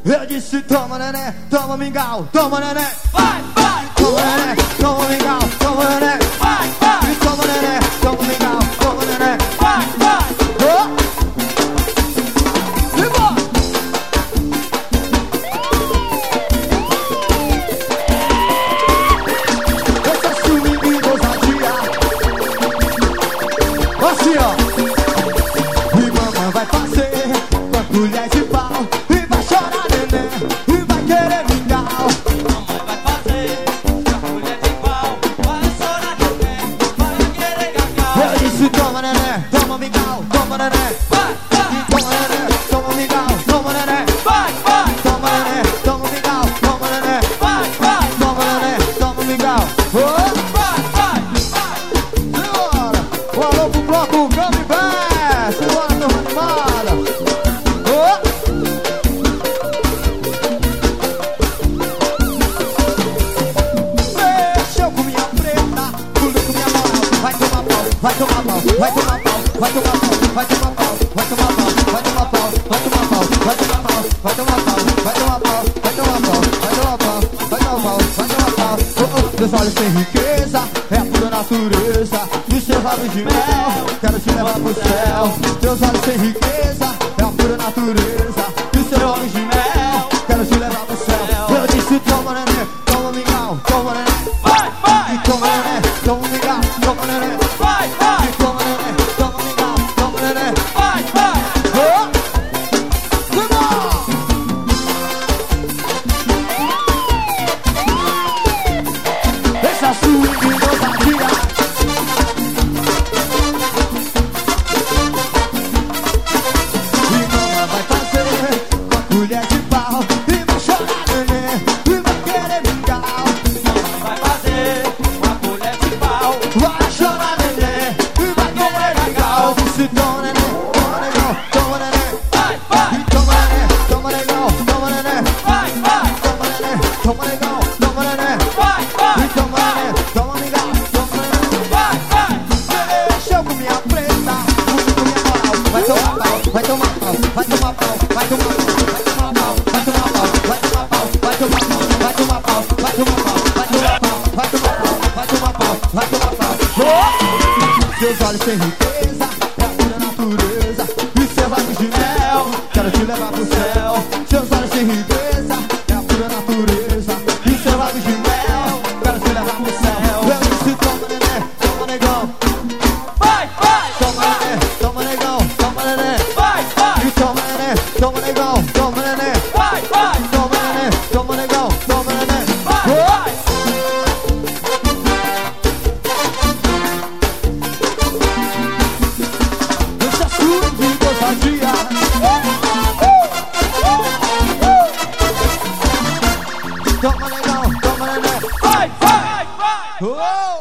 Eu disse toma neném, toma mingau, toma neném. Vai, vai. Toma neném, toma mingau, toma neném. Vai, vai. Toma neném, toma mingau, toma neném. Vai, vai. Essa swing e ousadia. Assim ó. E mamãe vai fazer com a colher de pau. E vai chorar neném, e vai querer mingau. Mamãe vai fazer com a colher de pau. Vai chorar neném, vai querer cacau. Eu disse toma neném, toma mingau, toma neném. Vai, vai. Toma neném, toma mingau, toma neném. Vai, vai. Toma neném, toma mingau, toma neném. Vai, vai. Toma neném, toma mingau. Vai, vai. Simbora! Um alô pro bloco Gummy Bear! Simbora, turma animada! Mexeu com minha preta, pulou com minha moral. Vai tomar pau, vai tomar pau, vai tomar pau, vai tomar pau, vai tomar pau, vai tomar pau, vai tomar pau, vai tomar pau, vai tomar pau, vai tomar pau, vai tomar pau, vai tomar pau, vai tomar pau, vai tomar pau, vai tomar pau. Meus olhos têm riqueza, é a pura natureza. Dos seus lábios de mel, quero te levar pro céu. Teus olhos têm riqueza, é a pura natureza. Dos seus olhos de mel, quero te levar pro céu. Eu disse toma neném, toma mingau, toma neném. Vai, vai. E toma neném, toma mingau, toma neném. Vai, vai. E toma neném, toma mingau, toma neném. Vai, vai. Essa swing ousadia. E mamãe vai fazer com a colher de pau. E vai chorar neném, e vai querer mingau. Mamãe vai fazer com a colher de pau. Vai chorar neném, e vai querer mingau. Disse toma neném, toma negão, toma neném. Vai, vai. E toma neném, toma negão, toma neném. Vai, vai. Toma neném, toma negão, toma neném. Vai, vai. E toma neném, toma mingau, toma neném. Vai, vai. Mexeu com minha preta, puxou com minha moral. Vai tomar pau, vai tomar pau, vai tomar pau, vai tomar pau, vai tomar pau, vai tomar pau, vai tomar pau, vai tomar pau, vai tomar pau, vai tomar pau, vai tomar pau, vai tomar pau, vai tomar pau, vai tomar pau. Seus olhos têm riqueza, é a pura natureza. E seus lábios de mel, quero te levar pro céu. Seus olhos têm riqueza, é a pura natureza. E seus lábios de mel, quero te levar pro céu. Eu disse toma neném, toma negão. Vai, vai. Toma neném, toma negão, toma neném. Vai, vai. E toma neném, toma negão, toma neném. Vai, vai. Toma neném, toma negão, toma neném. Vai, vai. Deixa a sua vida ousadia. Toma negão, toma neném. Vai, vai, vai. Oh!